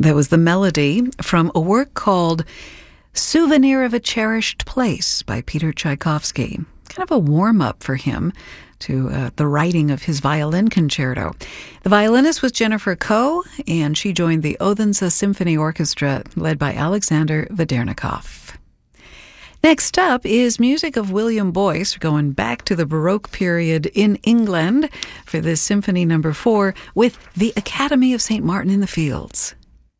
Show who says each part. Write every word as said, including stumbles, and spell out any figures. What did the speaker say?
Speaker 1: That was the melody from a work called Souvenir of a Cherished Place by Peter Tchaikovsky. Kind of a warm-up for him to uh, the writing of his violin concerto. The violinist was Jennifer Koh, and she joined the Odense Symphony Orchestra led by Alexander Vedernikov. Next up is music of William Boyce, going back to the Baroque period in England for this Symphony Number Four with the Academy of Saint Martin in the Fields.